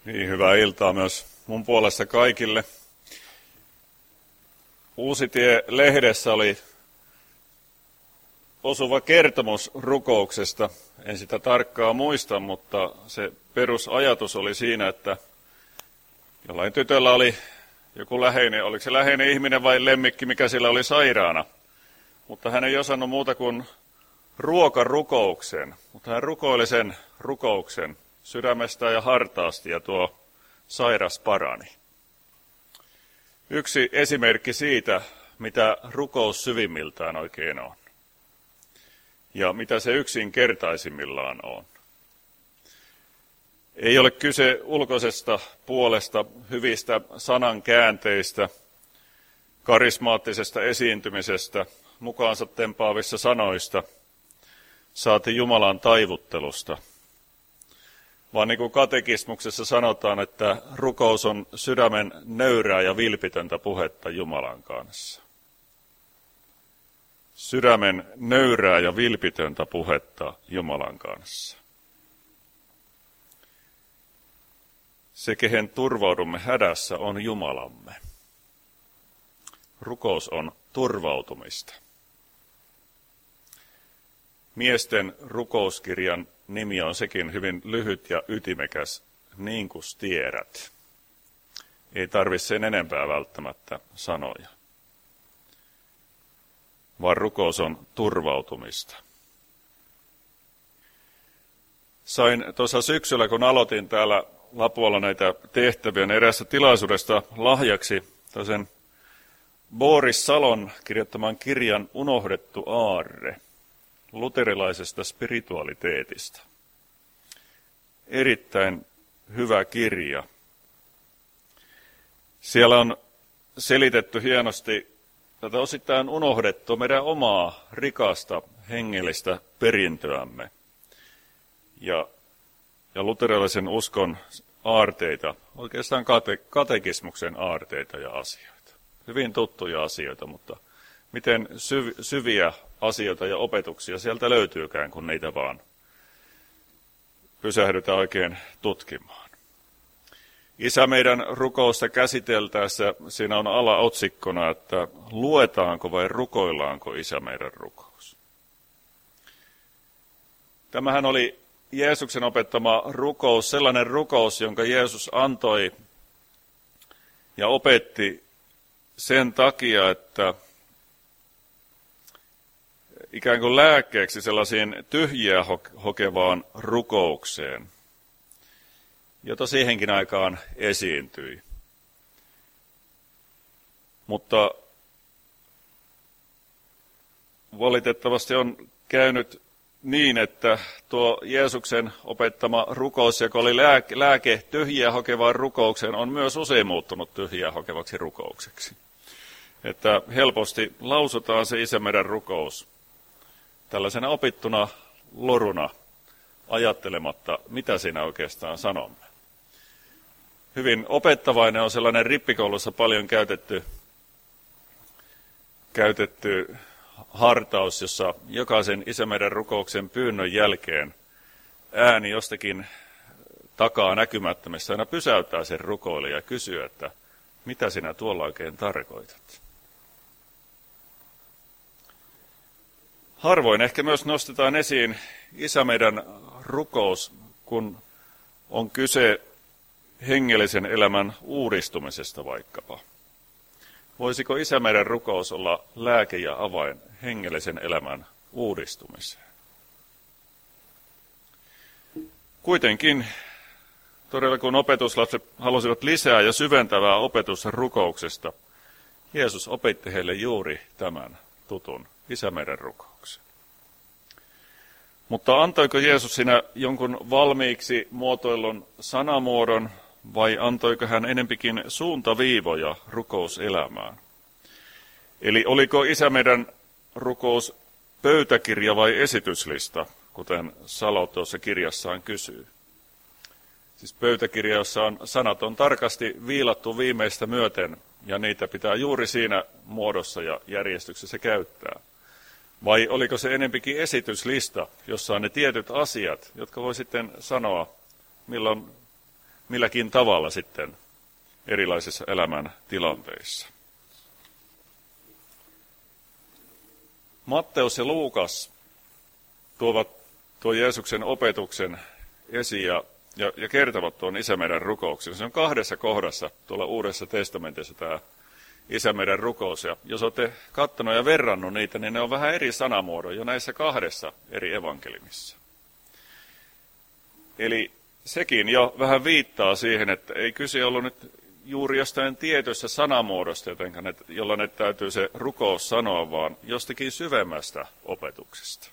Niin, hyvää iltaa myös mun puolesta kaikille. Uusitie-lehdessä oli osuva kertomus rukouksesta. En sitä tarkkaan muista, mutta se perusajatus oli siinä, että jollain tytöllä oli joku läheinen, oliko se läheinen ihminen vai lemmikki, mikä sillä oli sairaana. Mutta hän ei osannut muuta kuin ruokarukouksen, mutta hän rukoili sen rukouksen sydämestä ja hartaasti, ja tuo sairas parani. Yksi esimerkki siitä, mitä rukous syvimmiltään oikein on, ja mitä se yksinkertaisimmillaan on. Ei ole kyse ulkoisesta puolesta, hyvistä sanankäänteistä, karismaattisesta esiintymisestä, mukaansa tempaavissa sanoista, saati Jumalan taivuttelusta, vaan niin kuin katekismuksessa sanotaan, että rukous on sydämen nöyrää ja vilpitöntä puhetta Jumalan kanssa. Sydämen nöyrää ja vilpitöntä puhetta Jumalan kanssa. Se, kehen turvaudumme hädässä, on Jumalamme. Rukous on turvautumista. Miesten rukouskirjan nimi on sekin hyvin lyhyt ja ytimekäs, niin kuin tiedät. Ei tarvitse sen enempää välttämättä sanoja, vaan rukous on turvautumista. Sain tuossa syksyllä, kun aloitin täällä Lapualla näitä tehtäviä, niin eräässä tilaisuudesta lahjaksi toisen Boris Salon kirjoittaman kirjan Unohdettu aarre luterilaisesta spiritualiteetista. Erittäin hyvä kirja. Siellä on selitetty hienosti tätä osittain unohdettua meidän omaa rikasta hengellistä perintöämme ja luterilaisen uskon aarteita, oikeastaan katekismuksen aarteita ja asioita. Hyvin tuttuja asioita, mutta miten syviä asioita ja opetuksia sieltä löytyykään, kun niitä vaan pysähdytään oikein tutkimaan. Isä meidän rukousta käsiteltäessä siinä on alaotsikkona, että luetaanko vai rukoillaanko Isä meidän rukous. Tämähän oli Jeesuksen opettama rukous, sellainen rukous, jonka Jeesus antoi ja opetti sen takia, että ikään kuin lääkkeeksi sellaisiin tyhjiä hokevaan rukoukseen, jota siihenkin aikaan esiintyi. Mutta valitettavasti on käynyt niin, että tuo Jeesuksen opettama rukous, joka oli lääke tyhjiä hokevaan rukoukseen, on myös usein muuttunut tyhjiä hokevaksi rukoukseksi. Että helposti lausutaan se Isä meidän rukous tällaisena opittuna loruna, ajattelematta, mitä siinä oikeastaan sanomme. Hyvin opettavainen on sellainen rippikoulussa paljon käytetty hartaus, jossa jokaisen Isä meidän rukouksen pyynnön jälkeen ääni jostakin takaa näkymättömässä aina pysäyttää sen rukoilijan ja kysyy, että mitä sinä tuolla oikein tarkoitat. Harvoin ehkä myös nostetaan esiin Isä meidän rukous, kun on kyse hengellisen elämän uudistumisesta vaikkapa. Voisiko Isä meidän rukous olla lääke ja avain hengellisen elämän uudistumiseen? Kuitenkin, todella kun opetuslapset halusivat lisää ja syventävää opetusta rukouksesta, Jeesus opetti heille juuri tämän tutun Isä meidän rukouksen. Mutta antoiko Jeesus siinä jonkun valmiiksi muotoillun sanamuodon, vai antoiko hän enempikin suuntaviivoja rukouselämään? Eli oliko Isä meidän rukous pöytäkirja vai esityslista, kuten Salo tuossa kirjassaan kysyy? Siis pöytäkirja, jossa sanat on tarkasti viilattu viimeistä myöten, ja niitä pitää juuri siinä muodossa ja järjestyksessä käyttää. Vai oliko se enempikin esityslista, jossa on ne tietyt asiat, jotka voi sitten sanoa, milläkin tavalla sitten erilaisissa elämän tilanteissa. Matteus ja Luukas tuovat tuon Jeesuksen opetuksen esiin ja kertovat tuon Isä meidän rukouksen. Se on 2 kohdassa tuolla Uudessa testamentissa tämä Isä meidän rukous. Ja jos olette katsonut ja verrannut niitä, niin ne on vähän eri sanamuodon jo näissä 2 eri evankelimissa. Eli sekin jo vähän viittaa siihen, että ei kyse ollut nyt juuri jostain tietyssä sanamuodosta, jolla ne täytyy se rukous sanoa, vaan jostakin syvemmästä opetuksesta.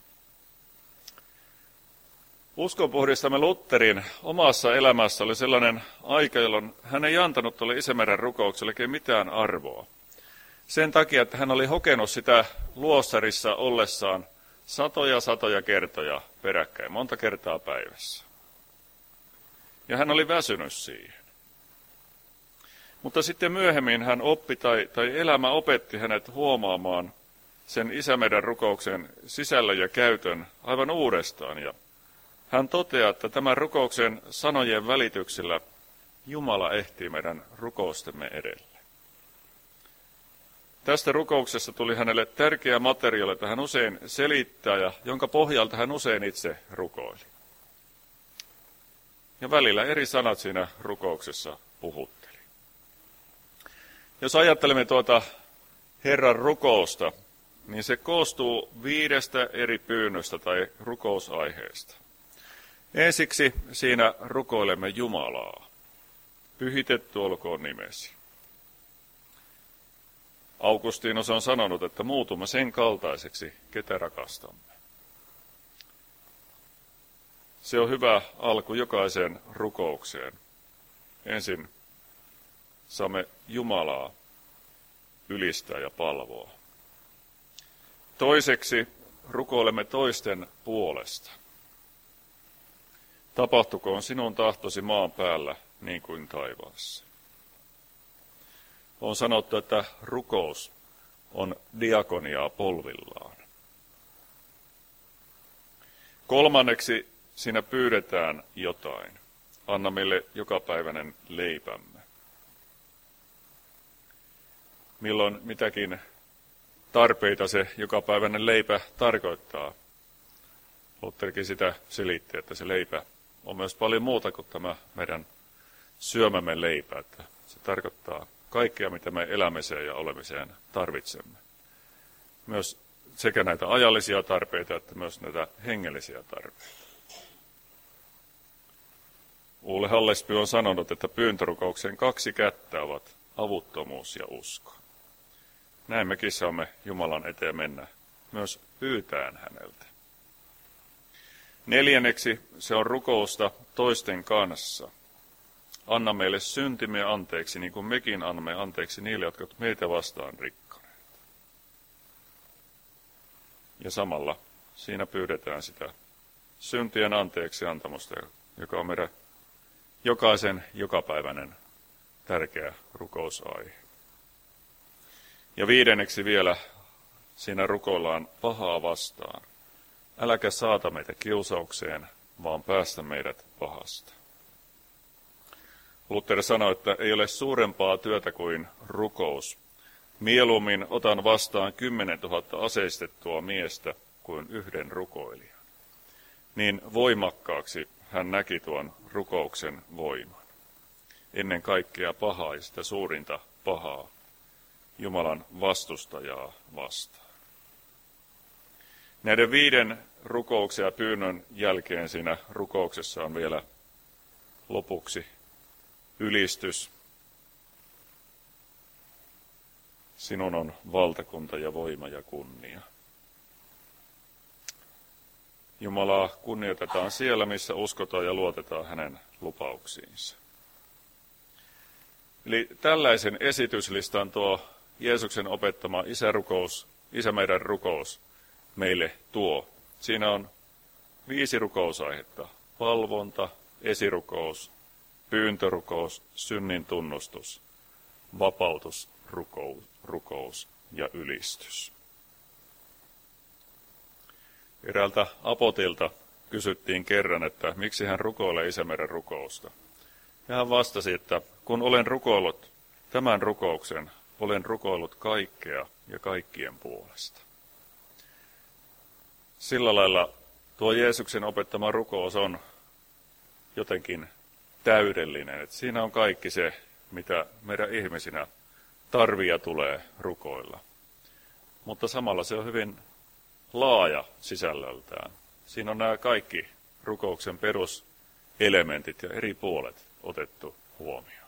Uskonpuhdistamme Lutherin omassa elämässä oli sellainen aika, jolloin hän ei antanut tuolle Isä meidän rukoukselle mitään arvoa. Sen takia, että hän oli hokenut sitä luostarissa ollessaan satoja kertoja peräkkäin, monta kertaa päivässä. Ja hän oli väsynyt siihen. Mutta sitten myöhemmin hän oppi tai elämä opetti hänet huomaamaan sen Isä meidän rukouksen sisällön ja käytön aivan uudestaan. Ja hän toteaa, että tämän rukouksen sanojen välityksellä Jumala ehtii meidän rukoustemme edelle. Tästä rukouksesta tuli hänelle tärkeä materiaali, jota hän usein selittää ja jonka pohjalta hän usein itse rukoili. Ja välillä eri sanat siinä rukouksessa puhutteli. Jos ajattelemme tuota Herran rukousta, niin se koostuu 5 eri pyynnöstä tai rukousaiheesta. Ensiksi siinä rukoilemme Jumalaa. Pyhitetty olkoon nimesi. Augustinus on sanonut, että muutumme sen kaltaiseksi, ketä rakastamme. Se on hyvä alku jokaiseen rukoukseen. Ensin saamme Jumalaa ylistää ja palvoa. Toiseksi rukoilemme toisten puolesta. Tapahtukoon sinun tahtosi maan päällä niin kuin taivaassa. On sanottu, että rukous on diakoniaa polvillaan. Kolmanneksi siinä pyydetään jotain. Anna meille jokapäiväinen leipämme. Milloin mitäkin tarpeita se jokapäiväinen leipä tarkoittaa. Lutherkin sitä selitti, että se leipä on myös paljon muuta kuin tämä meidän syömämme leipä. Että se tarkoittaa kaikkea, mitä me elämiseen ja olemiseen tarvitsemme. Myös sekä näitä ajallisia tarpeita, että myös näitä hengellisiä tarpeita. Ole Hallesby on sanonut, että pyyntörukouksen 2 kättä ovat avuttomuus ja usko. Näin mekin saamme Jumalan eteen mennä, myös pyytäen häneltä. Neljänneksi se on rukousta toisten kanssa. Anna meille syntimme anteeksi, niin kuin mekin annamme anteeksi niille, jotka meitä vastaan rikkoneet. Ja samalla siinä pyydetään sitä syntien anteeksi antamusta, joka on meidän jokaisen jokapäiväinen tärkeä rukousaihe. Ja viidenneksi vielä siinä rukoillaan pahaa vastaan. Äläkä saata meitä kiusaukseen, vaan päästä meidät pahasta. Luther sanoi, että ei ole suurempaa työtä kuin rukous. Mieluummin otan vastaan 10 000 aseistettua miestä kuin 1 rukoilijan. Niin voimakkaaksi hän näki tuon rukouksen voiman. Ennen kaikkea pahaa ja sitä suurinta pahaa, Jumalan vastustajaa vastaan. Näiden 5 rukouksen ja pyynnön jälkeen siinä rukouksessa on vielä lopuksi ylistys. Sinun on valtakunta ja voima ja kunnia. Jumalaa kunnioitetaan siellä, missä uskotaan ja luotetaan hänen lupauksiinsa. Eli tällaisen esityslistan tuo Jeesuksen opettama Isä meidän rukous meille tuo. Siinä on 5 rukousaihetta. Palvonta, esirukous, pyyntörukous, synnin tunnustus, vapautusrukous ja ylistys. Eräältä apotilta kysyttiin kerran, että miksi hän rukoilee Isä meidän rukousta. Ja hän vastasi, että kun olen rukoillut tämän rukouksen, olen rukoillut kaikkea ja kaikkien puolesta. Sillä lailla tuo Jeesuksen opettama rukous on jotenkin täydellinen. Että siinä on kaikki se, mitä meidän ihmisinä tarvii ja tulee rukoilla. Mutta samalla se on hyvin laaja sisällöltään. Siinä on nämä kaikki rukouksen peruselementit ja eri puolet otettu huomioon.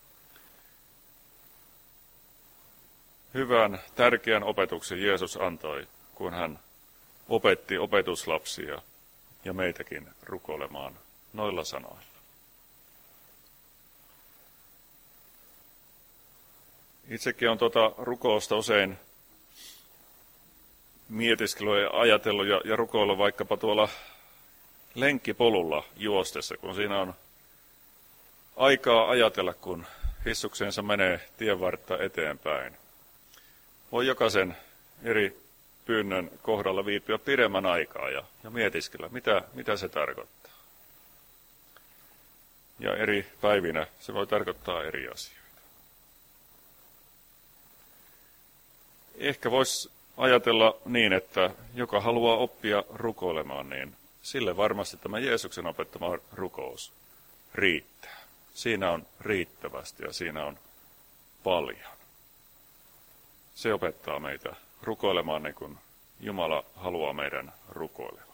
Hyvän, tärkeän opetuksen Jeesus antoi, kun hän opetti opetuslapsia ja meitäkin rukoilemaan noilla sanoilla. Itsekin on tuota rukousta usein mietiskellyt ja ajatellut ja rukoillut vaikkapa tuolla lenkkipolulla juostessa, kun siinä on aikaa ajatella, kun hissukseensa menee tienvartta eteenpäin. Voi jokaisen eri pyynnön kohdalla viipyä pidemmän aikaa ja mietiskellä, mitä se tarkoittaa. Ja eri päivinä se voi tarkoittaa eri asioita. Ehkä voisi ajatella niin, että joka haluaa oppia rukoilemaan, niin sille varmasti tämä Jeesuksen opettama rukous riittää. Siinä on riittävästi ja siinä on paljon. Se opettaa meitä rukoilemaan niin kuin Jumala haluaa meidän rukoilevan.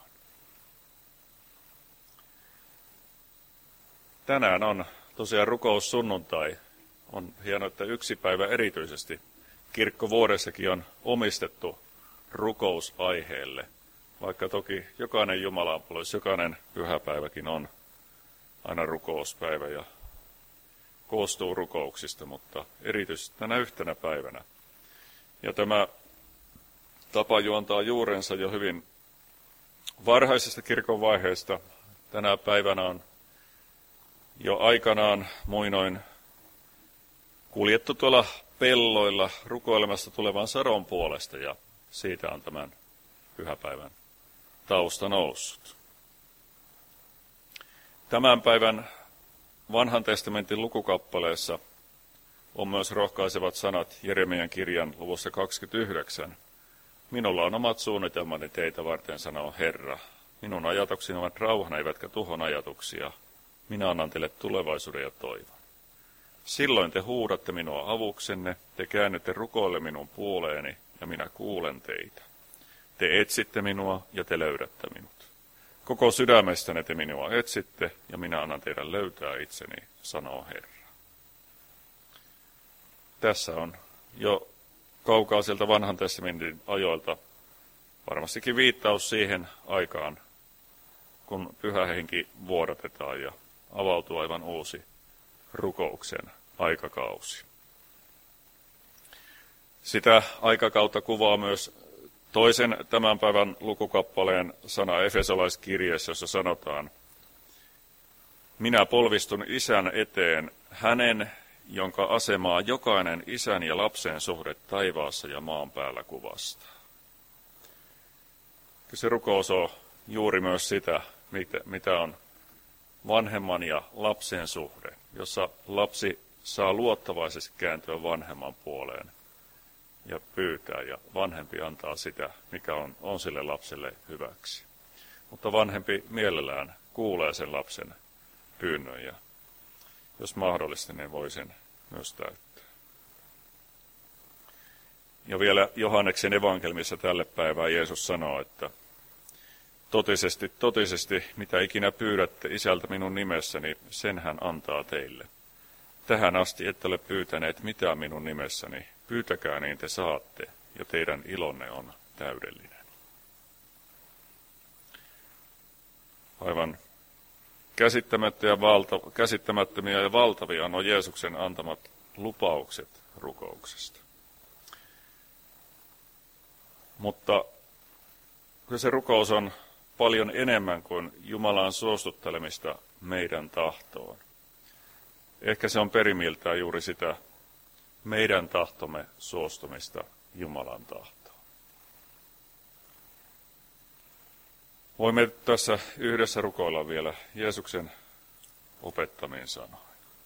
Tänään on tosiaan rukoussunnuntai. On hienoa, että yksi päivä erityisesti kirkkovuodessakin on omistettu rukousaiheelle. Vaikka toki jokainen jumalanpalvelus, jokainen pyhäpäiväkin on aina rukouspäivä ja koostuu rukouksista, mutta erityisesti tänä yhtenä päivänä. Ja tämä tapa juontaa juurensa jo hyvin varhaisesta kirkon vaiheesta. Tänä päivänä on jo aikanaan muinoin kuljettu tuolla pelloilla rukoilemassa tulevan sadon puolesta ja siitä on tämän pyhäpäivän tausta noussut. Tämän päivän Vanhan testamentin lukukappaleessa on myös rohkaisevat sanat Jeremian kirjan luvussa 29. Minulla on omat suunnitelmani teitä varten, sanoo Herra. Minun ajatukseni ovat rauhan eivätkä tuhon ajatuksia. Minä annan teille tulevaisuuden ja toivon. Silloin te huudatte minua avuksenne, te käännytte rukoille minun puoleeni ja minä kuulen teitä. Te etsitte minua ja te löydätte minut. Koko sydämestänne te minua etsitte ja minä annan teidän löytää itseni, sanoo Herra. Tässä on jo kaukaisilta Vanhan testamentin ajoilta varmastikin viittaus siihen aikaan, kun Pyhä Henki vuodatetaan ja avautuu aivan uusi rukouksen aikakausi. Sitä aikakautta kuvaa myös toisen tämän päivän lukukappaleen sana Efesolaiskirjeessä, jossa sanotaan: Minä polvistun Isän eteen, hänen, jonka asemaa jokainen isän ja lapsen suhde taivaassa ja maan päällä kuvastaa. Se rukous on juuri myös sitä, mitä on vanhemman ja lapsen suhde, jossa lapsi saa luottavaisesti kääntyä vanhemman puoleen ja pyytää, ja vanhempi antaa sitä, mikä on sille lapselle hyväksi. Mutta vanhempi mielellään kuulee sen lapsen pyynnön, ja jos mahdollista, niin voi sen myös täyttää. Ja vielä Johanneksen evankeliumissa tälle päivään Jeesus sanoo, että totisesti, totisesti, mitä ikinä pyydätte Isältä minun nimessäni, sen hän antaa teille. Tähän asti ette ole pyytäneet mitään minun nimessäni, pyytäkää niin te saatte, ja teidän ilonne on täydellinen. Aivan käsittämättömiä ja valtavia on Jeesuksen antamat lupaukset rukouksesta. Mutta se rukous on paljon enemmän kuin Jumalan suostuttelemista meidän tahtoon. Ehkä se on perimiltään juuri sitä meidän tahtomme suostumista Jumalan tahtoon. Voimme tässä yhdessä rukoilla vielä Jeesuksen opettamiin sanoin.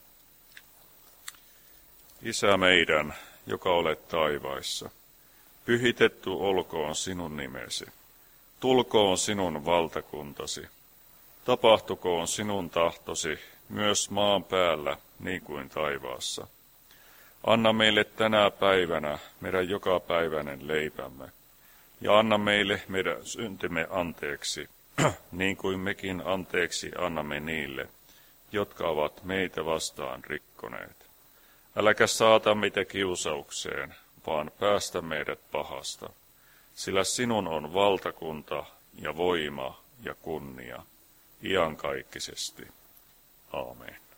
Isä meidän, joka olet taivaissa, pyhitetty olkoon sinun nimesi. Tulkoon sinun valtakuntasi. Tapahtukoon sinun tahtosi myös maan päällä niin kuin taivaassa. Anna meille tänä päivänä meidän jokapäiväinen leipämme, ja anna meille meidän syntimme anteeksi, niin kuin mekin anteeksi annamme niille, jotka ovat meitä vastaan rikkoneet. Äläkä saata meitä kiusaukseen, vaan päästä meidät pahasta, sillä sinun on valtakunta ja voima ja kunnia iankaikkisesti. Aamen.